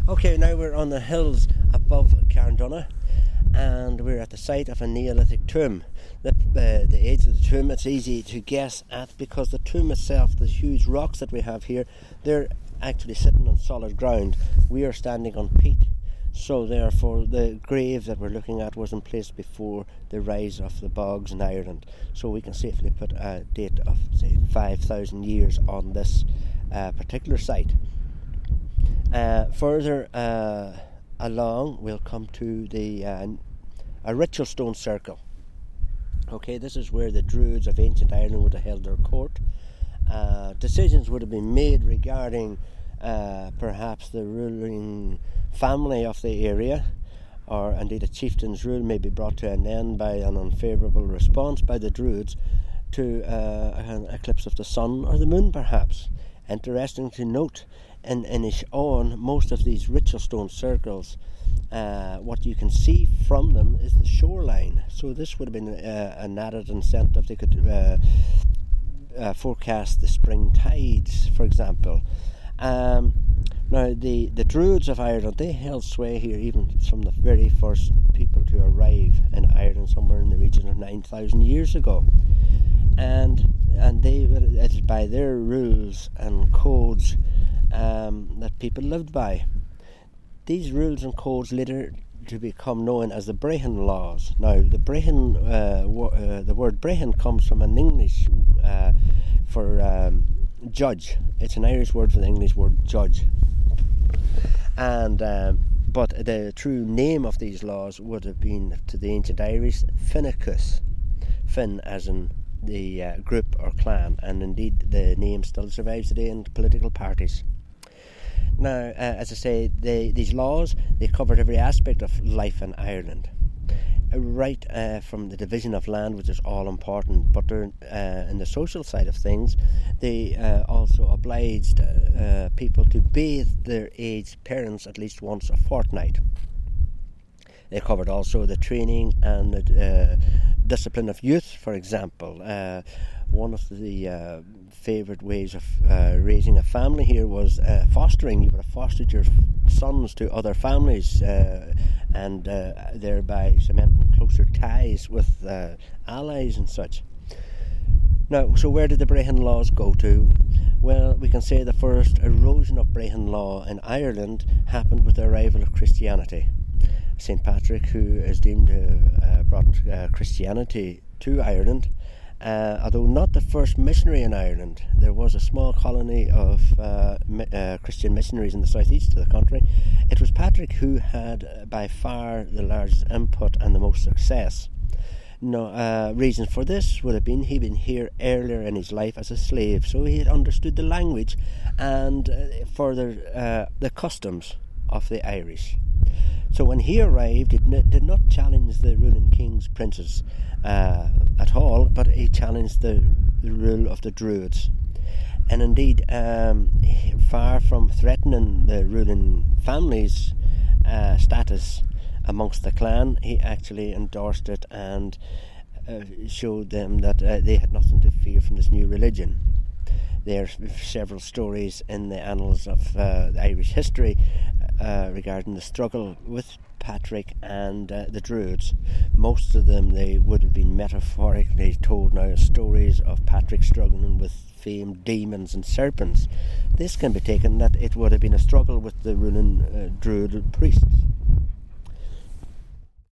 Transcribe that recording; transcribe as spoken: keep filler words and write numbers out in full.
Okay, now we're on the hills above Carndonagh, and we're at the site of a Neolithic tomb. The, uh, the age of the tomb, it's easy to guess at because the tomb itself, the huge rocks that we have here, they're actually sitting on solid ground. We are standing on peat, so therefore the grave that we're looking at was in place before the rise of the bogs in Ireland. So we can safely put a date of, say, five thousand years on this uh, particular site. Uh, further uh, along, we'll come to the uh, a ritual stone circle. Okay, this is where the Druids of ancient Ireland would have held their court. Uh, decisions would have been made regarding uh, perhaps the ruling family of the area, or indeed a chieftain's rule may be brought to an end by an unfavourable response by the Druids to uh, an eclipse of the sun or the moon, perhaps. Interesting to note, in Inishowen, most of these ritual stone circles, uh, what you can see from them is the shoreline. So this would have been uh, an added incentive. They could uh, uh, forecast the spring tides, for example. Um, now, the, the Druids of Ireland, they held sway here even from the very first people to arrive in Ireland, somewhere in the region of nine thousand years ago. And and they it is by their rules and codes um, that people lived by. These rules and codes later to become known as the Brehon laws. Now, the Brehon, uh, wo- uh, the word Brehon comes from an English uh, for um, judge. It's an Irish word for the English word judge. And um, but the true name of these laws would have been, to the ancient Irish, Finnachus. Finn as in the uh, group or clan, and indeed the name still survives today in political parties. Now, uh, as I say, they, these laws, they covered every aspect of life in Ireland, right uh, from the division of land, which is all important, but uh, in the social side of things, they uh, also obliged uh, people to bathe their aged parents at least once a fortnight. They covered also the training and the uh, discipline of youth, for example. Uh, one of the uh, favourite ways of uh, raising a family here was uh, fostering. You would have fostered your sons to other families uh, and uh, thereby cementing closer ties with uh, allies and such. Now, so where did the Brehon laws go to? Well, we can say the first erosion of Brehon law in Ireland happened with the arrival of Christianity. Saint Patrick, who is deemed to have uh, brought uh, Christianity to Ireland, uh, although not the first missionary in Ireland. There was a small colony of uh, mi- uh, Christian missionaries in the southeast of the country. It was Patrick who had uh, by far the largest input and the most success. No uh, reason for this would have been he'd been here earlier in his life as a slave, so he had understood the language and uh, further uh, the customs of the Irish. So when he arrived, he did not challenge the ruling kings, princes uh, at all, but he challenged the, the rule of the Druids. And indeed, um, far from threatening the ruling family's uh, status amongst the clan, he actually endorsed it and uh, showed them that uh, they had nothing to fear from this new religion. There are several stories in the annals of uh, Irish history uh, regarding the struggle with Patrick and uh, the Druids. Most of them, they would have been metaphorically told now as stories of Patrick struggling with famed demons and serpents. This can be taken that it would have been a struggle with the ruling uh, Druid priests.